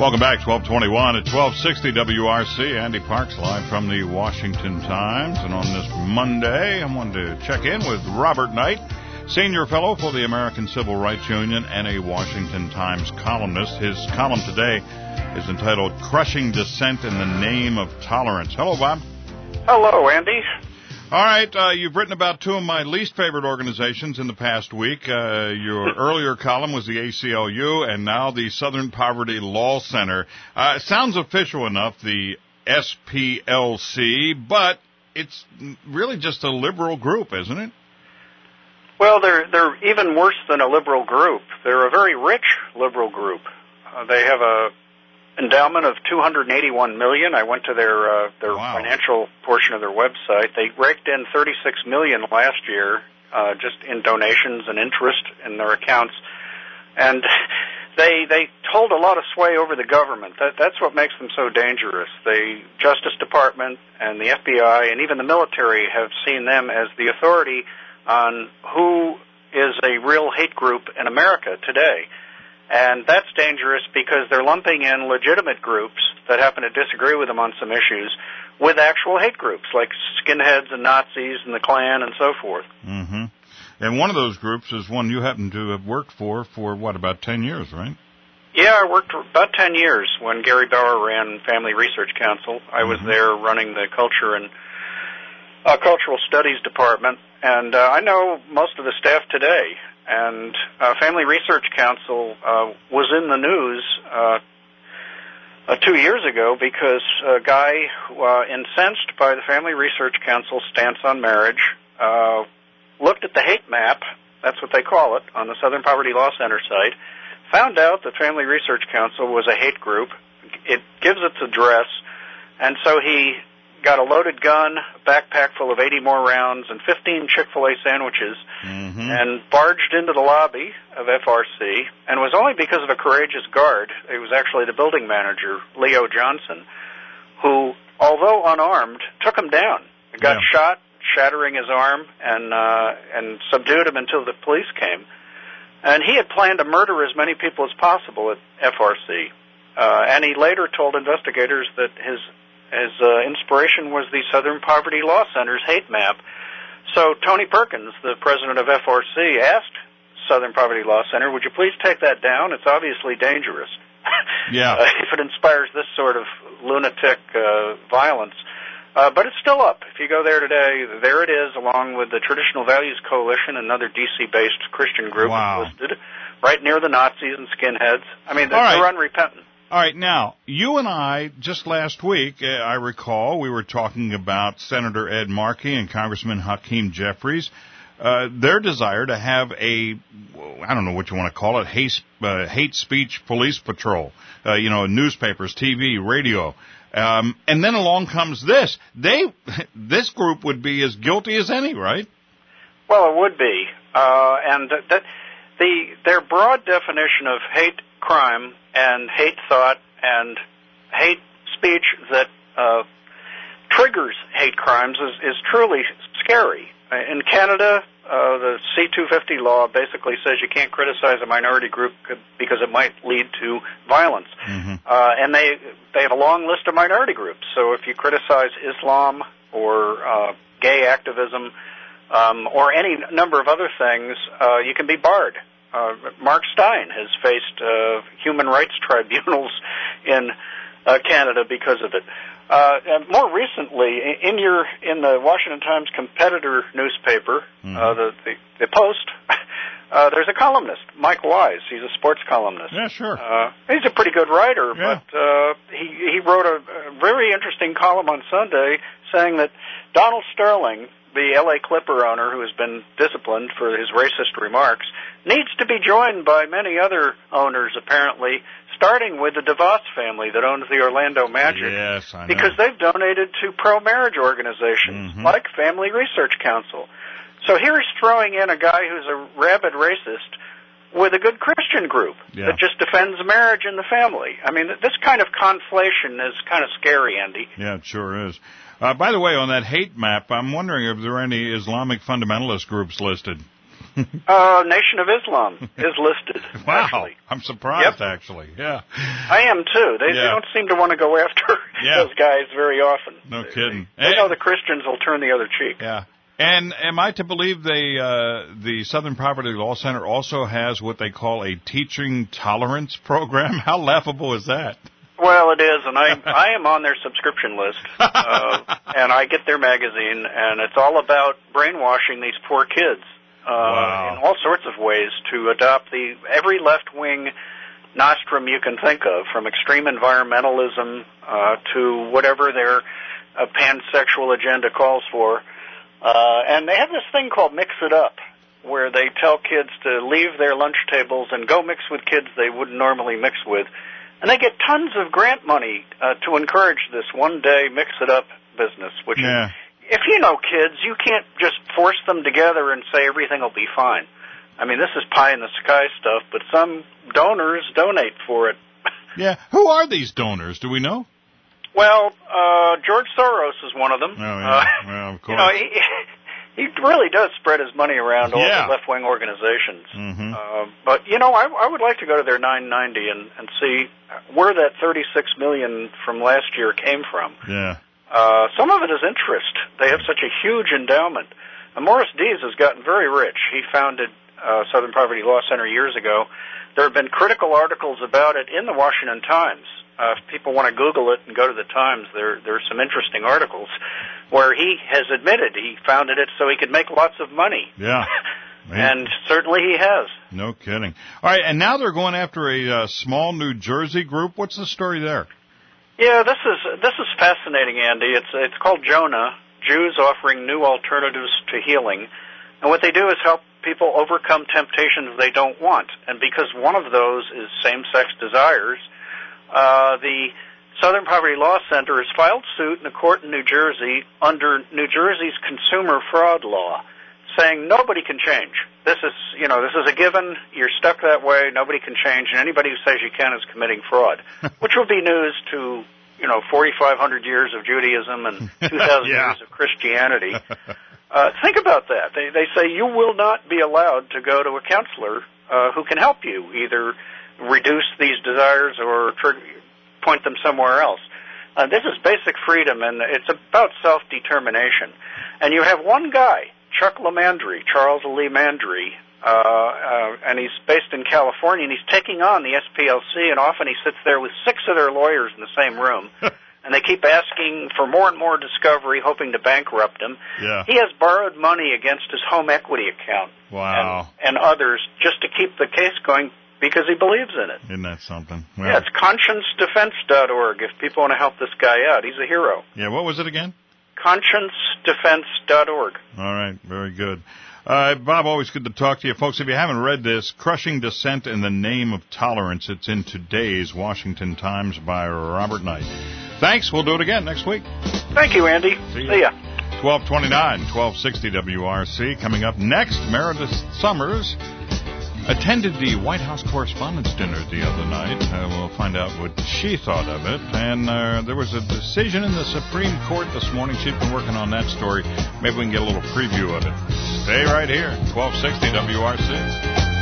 Welcome back, 1221 at 1260 WRC. Andy Parks live from the Washington Times. And on this Monday, I wanted to check in with Robert Knight, Senior Fellow for the American Civil Rights Union and a Washington Times columnist. His column today is entitled Crushing Dissent in the Name of Tolerance. Hello, Bob. Hello, Andy. All right, you've written about two of my least favorite organizations in the past week. Your earlier column was the ACLU, and now the Southern Poverty Law Center. It sounds official enough, the SPLC, but it's really just a liberal group, isn't it? Well, they're even worse than a liberal group. They're a very rich liberal group. They have a endowment of $281 million. I went to their Wow. financial portion of their website. They raked in $36 million last year, just in donations and interest in their accounts, and they hold a lot of sway over the government. That's what makes them so dangerous. The Justice Department and the FBI and even the military have seen them as the authority on who is a real hate group in America today. And that's dangerous because they're lumping in legitimate groups that happen to disagree with them on some issues with actual hate groups like skinheads and Nazis and the Klan and so forth. Mm-hmm. And one of those groups is one you happen to have worked for what, about 10 years, right? Yeah, I worked for about 10 years when Gary Bauer ran Family Research Council. I was there running the culture and cultural studies department, and I know most of the staff today. And Family Research Council was in the news 2 years ago because a guy incensed by the Family Research Council stance on marriage looked at the hate map, that's what they call it, on the Southern Poverty Law Center site, found out that Family Research Council was a hate group. It gives its address, and so he got a loaded gun, a backpack full of 80 more rounds, and 15 Chick-fil-A sandwiches, and barged into the lobby of FRC, and it was only because of a courageous guard. It was actually the building manager, Leo Johnson, who, although unarmed, took him down. He got shot, shattering his arm, and subdued him until the police came. And he had planned to murder as many people as possible at FRC. And he later told investigators that his inspiration was the Southern Poverty Law Center's hate map. So Tony Perkins, the president of FRC, asked Southern Poverty Law Center, would you please take that down? It's obviously dangerous. If it inspires this sort of lunatic violence. But it's still up. If you go there today, there it is, along with the Traditional Values Coalition, another D.C.-based Christian group listed, right near the Nazis and skinheads. I mean, they're unrepentant. All right, now, you and I, just last week, I recall, we were talking about Senator Ed Markey and Congressman Hakeem Jeffries, their desire to have I don't know what you want to call it, hate speech police patrol, newspapers, TV, radio. And then along comes this. This group would be as guilty as any, right? Well, it would be. And their broad definition of hate crime and hate thought and hate speech that triggers hate crimes is truly scary. In Canada, the C-250 law basically says you can't criticize a minority group because it might lead to violence. And they have a long list of minority groups. So if you criticize Islam or gay activism or any number of other things, you can be barred. Mark Steyn has faced human rights tribunals in Canada because of it. And more recently, in the Washington Times competitor newspaper, the Post, there's a columnist, Mike Wise. He's a sports columnist. Yeah, sure. He's a pretty good writer, but he wrote a very interesting column on Sunday saying that Donald Sterling, the L.A. Clipper owner who has been disciplined for his racist remarks, needs to be joined by many other owners, apparently, starting with the DeVos family that owns the Orlando Magic. Yes, I know. Because they've donated to pro-marriage organizations like Family Research Council. So here he's throwing in a guy who's a rabid racist with a good Christian group that just defends marriage and the family. I mean, this kind of conflation is kind of scary, Andy. Yeah, it sure is. By the way, on that hate map, I'm wondering if there are any Islamic fundamentalist groups listed. Nation of Islam is listed. Wow, actually. I'm surprised. Yep. Actually, yeah. I am too. They don't seem to want to go after those guys very often. No kidding. They know the Christians will turn the other cheek. Yeah. And am I to believe the Southern Poverty Law Center also has what they call a teaching tolerance program? How laughable is that? Well, it is, and I am on their subscription list, and I get their magazine, and it's all about brainwashing these poor kids in all sorts of ways to adopt every left-wing nostrum you can think of, from extreme environmentalism to whatever their pansexual agenda calls for. And they have this thing called Mix It Up, where they tell kids to leave their lunch tables and go mix with kids they wouldn't normally mix with. And they get tons of grant money to encourage this one-day mix-it-up business, which is, if you know kids, you can't just force them together and say everything will be fine. I mean, this is pie-in-the-sky stuff, but some donors donate for it. Yeah. Who are these donors? Do we know? Well, George Soros is one of them. Oh, yeah. Well, of course. He really does spread his money around all the left-wing organizations. Mm-hmm. But, I would like to go to their 990 and see where that $36 million from last year came from. Yeah. Some of it is interest. They have such a huge endowment. Morris Dees has gotten very rich. He founded Southern Poverty Law Center years ago. There have been critical articles about it in the Washington Times. If people want to Google it and go to the Times, there are some interesting articles where he has admitted he founded it so he could make lots of money. Yeah. And certainly he has. No kidding. All right, and now they're going after a small New Jersey group. What's the story there? Yeah, this is fascinating, Andy. It's called Jonah, Jews Offering New Alternatives to Healing. And what they do is help people overcome temptations they don't want. And because one of those is same-sex desires, the Southern Poverty Law Center has filed suit in a court in New Jersey under New Jersey's consumer fraud law, saying nobody can change. This is a given. You're stuck that way. Nobody can change, and anybody who says you can is committing fraud, which will be news to 4,500 years of Judaism and 2,000 years of Christianity. Think about that. They say you will not be allowed to go to a counselor who can help you, either reduce these desires or point them somewhere else. This is basic freedom, and it's about self-determination. And you have one guy, Chuck LeMandry, Charles Lee Mandry, and he's based in California, and he's taking on the SPLC, and often he sits there with 6 of their lawyers in the same room, and they keep asking for more and more discovery, hoping to bankrupt him. Yeah. He has borrowed money against his home equity account and others just to keep the case going because he believes in it. Isn't that something? Well, yeah, it's conscience-defense.org if people want to help this guy out. He's a hero. Yeah, what was it again? conscience-defense.org. All right, very good. Bob, always good to talk to you. Folks, if you haven't read this, Crushing Dissent in the Name of Tolerance, it's in today's Washington Times by Robert Knight. Thanks. We'll do it again next week. Thank you, Andy. See ya. 1229, 1260 WRC. Coming up next, Meredith Summers attended the White House Correspondents' Dinner the other night. We'll find out what she thought of it. And there was a decision in the Supreme Court this morning. She's been working on that story. Maybe we can get a little preview of it. Stay right here, 1260 WRC.